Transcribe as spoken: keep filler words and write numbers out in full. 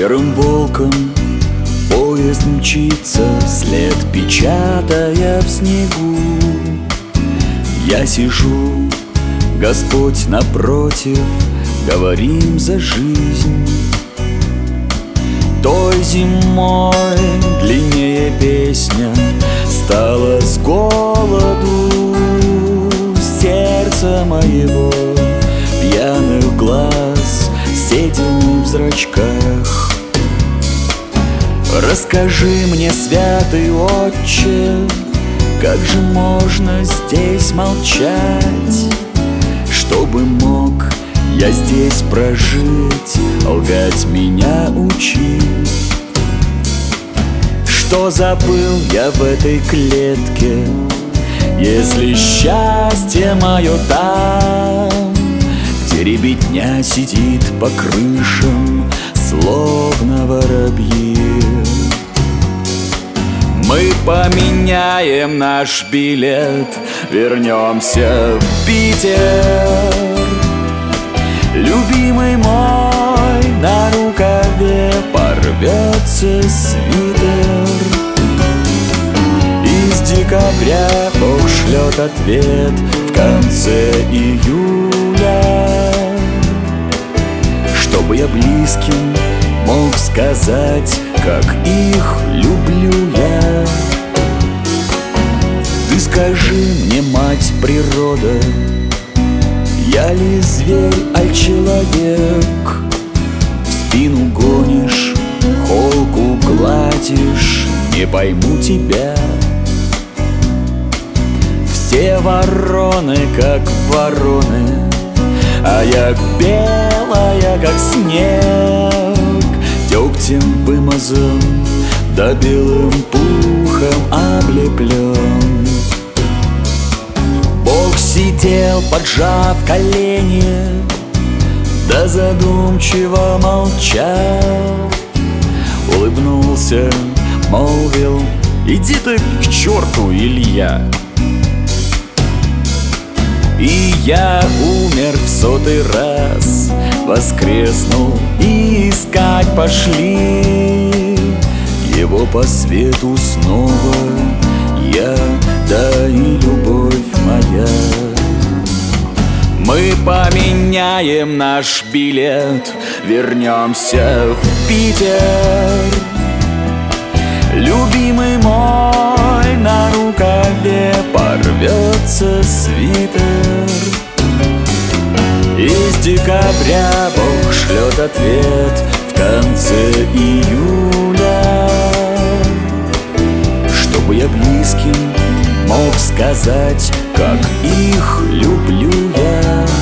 Серым волком поезд мчится, след печатая в снегу. Я сижу, Господь напротив, говорим за жизнь. Той зимой длиннее песня стала с голоду сердца моего, пьяных глаз, сетями в зрачках. Расскажи мне, святый Отче, как же можно здесь молчать, чтобы мог я здесь прожить, лгать меня учи. Что забыл я в этой клетке, если счастье мое там, где ребятня сидит по крышам, словно воробьи? Мы поменяем наш билет, вернемся в Питер. Любимый мой, на рукаве порвется свитер. Из декабря Бог шлет ответ в конце июля, чтобы я близким мог сказать, как их люблю я. Ты скажи мне, мать природа, я ли зверь, аль человек? В спину гонишь, холку гладишь, не пойму тебя. Все вороны, как вороны, а я белая, как снег, дегтем вымазан, да белым пухом облеплен. Бог сидел, поджав колени, да задумчиво молчал. Улыбнулся, молвил: иди ты к черту, Илья. И я умер в сотый раз, воскреснул, и искать пошли его по свету снова я, да и любовь моя. Мы поменяем наш билет, вернемся в Питер. Любимый мой, на рукаве порвется свитер. Из декабря Бог шлет ответ в конце июля, чтобы я близким мог сказать, как их люблю я.